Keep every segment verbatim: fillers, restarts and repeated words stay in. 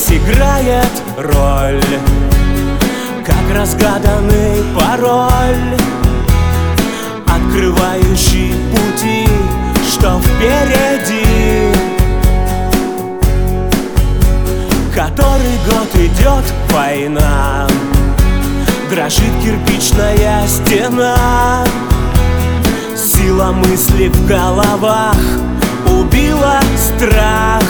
Здесь играет роль, как разгаданный пароль, открывающий пути, что впереди. Который год идет война, дрожит кирпичная стена. Сила мысли в головах убила страх.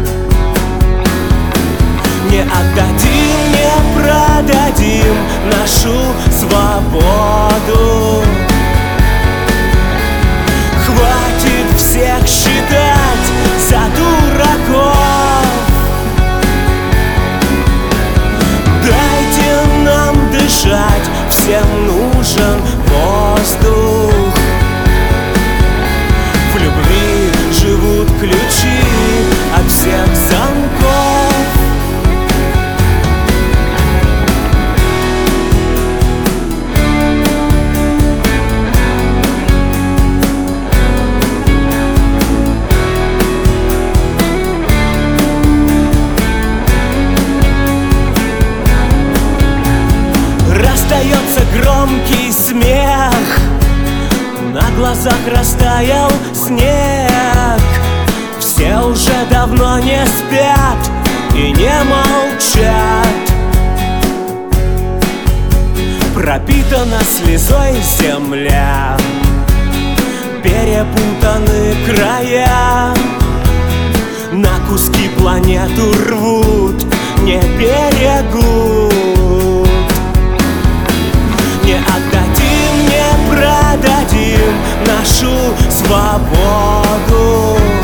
Не отдадим, не продадим нашу свободу. Хватит всех считать за дураков. Дайте нам дышать, всем нужен воздух. В любви живут ключи от всех замков. Раздается громкий смех, на глазах растаял снег. Все уже давно не спят и не молчат. Пропитана слезой земля, перепутаны края. На куски планету рвут, не берегут. Не отдадим, не продадим нашу свободу.